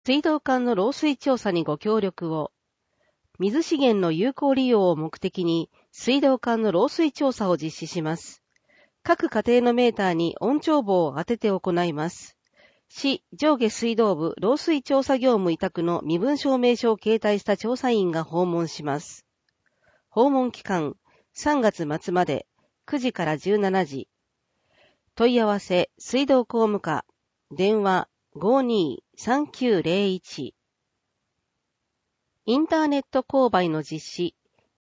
水道管の漏水調査にご協力を。水資源の有効利用を目的に水道管の漏水調査を実施します。各家庭のメーターに音調棒を当てて行います。市上下水道部漏水調査業務委託の身分証明書を携帯した調査員が訪問します。訪問期間3月末まで9時から17時。問い合わせ水道工務課電話 52-3901。インターネット購買の実施